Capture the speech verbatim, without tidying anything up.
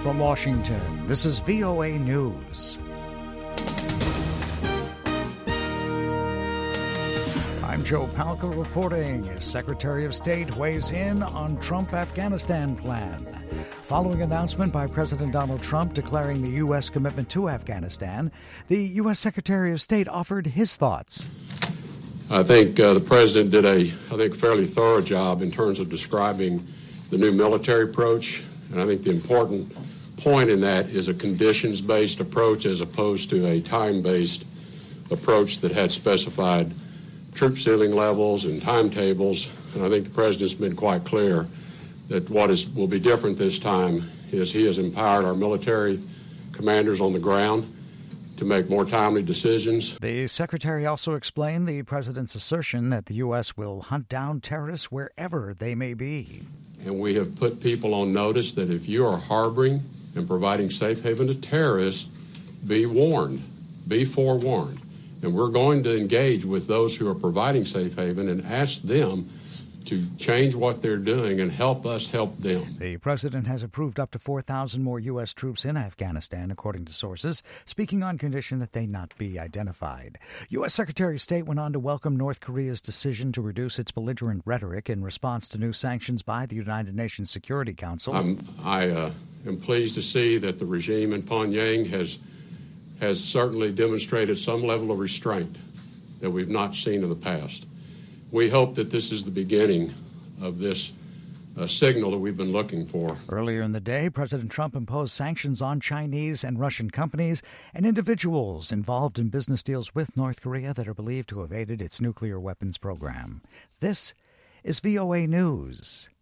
From Washington, this is V O A News. I'm Joe Palca reporting as Secretary of State weighs in on Trump Afghanistan plan. Following announcement by President Donald Trump declaring the U S commitment to Afghanistan, the U S Secretary of State offered his thoughts. I think uh, the President did a, I think, fairly thorough job in terms of describing the new military approach, and I think the important point in that is a conditions-based approach as opposed to a time-based approach that had specified troop ceiling levels and timetables. And I think the President's been quite clear that what is will be different this time is he has empowered our military commanders on the ground to make more timely decisions. The Secretary also explained the President's assertion that the U S will hunt down terrorists wherever they may be. And we have put people on notice that if you are harboring and providing safe haven to terrorists, be warned, be forewarned. And we're going to engage with those who are providing safe haven and ask them to change what they're doing and help us help them. The President has approved up to four thousand more U S troops in Afghanistan, according to sources, speaking on condition that they not be identified. U S Secretary of State went on to welcome North Korea's decision to reduce its belligerent rhetoric in response to new sanctions by the United Nations Security Council. I'm, I uh, am pleased to see that the regime in Pyongyang has has certainly demonstrated some level of restraint that we've not seen in the past. We hope that this is the beginning of this uh, signal that we've been looking for. Earlier in the day, President Trump imposed sanctions on Chinese and Russian companies and individuals involved in business deals with North Korea that are believed to have aided its nuclear weapons program. This is V O A News.